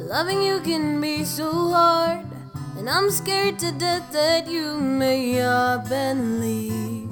Loving you can be so hard, and I'm scared to death that you may up and leave.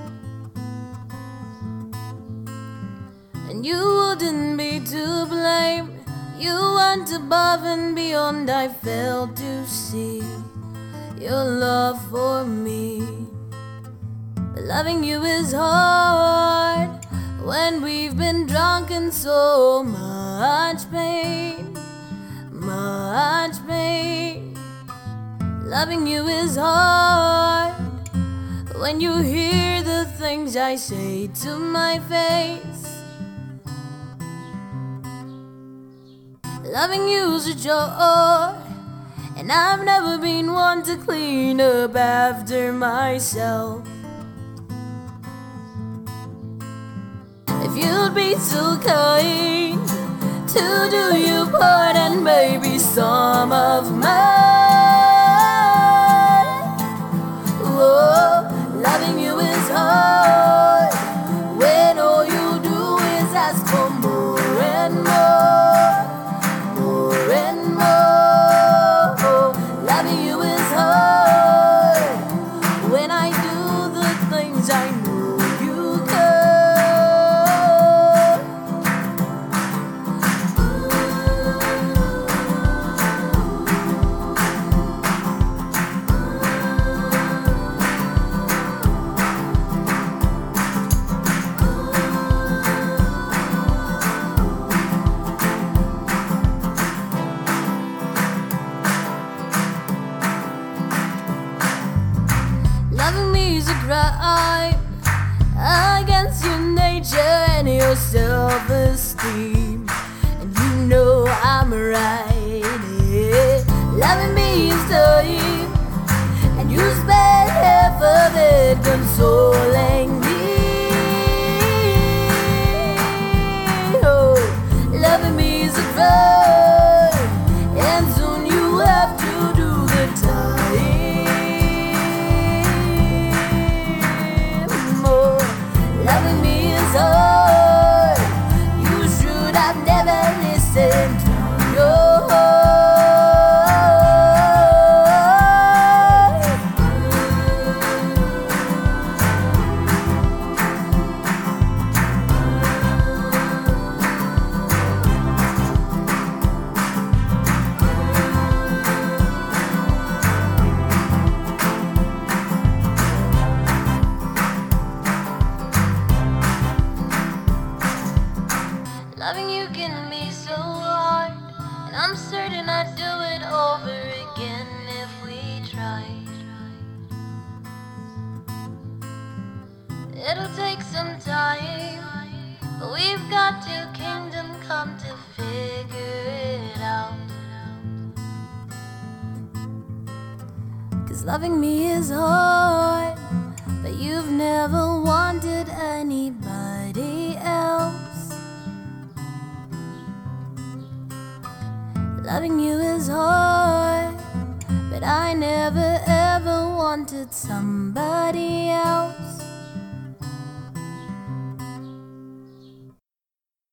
And you wouldn't be to blame. You went above and beyond. I failed to see your love for me. But loving you is hard when we've been drunk in so much pain. Much pain. Loving you is hard when you hear the things I say to my face. Loving you's a chore, and I've never been one to clean up after myself. If you'd be so kind to do your part and maybe some of mine. Oh, loving you is hard when all you do is ask for more and more, more and more. Oh, loving you is hard when I do the things I know you can. Loving me is a crime against your nature and your self-esteem, and you know I'm right. Yeah. Loving me is time, and you spend half of it consoling me. Oh, loving me is a crime, and soon you have to do the time. Loving me is hard. You should have never listened to your heart. Loving you can be so hard, and I'm certain I'd do it over again if we tried. It'll take some time, but we've got to kingdom come to figure it out. 'Cause loving me is hard, but you've never wanted anybody else. Loving you is hard, but I never ever wanted somebody else.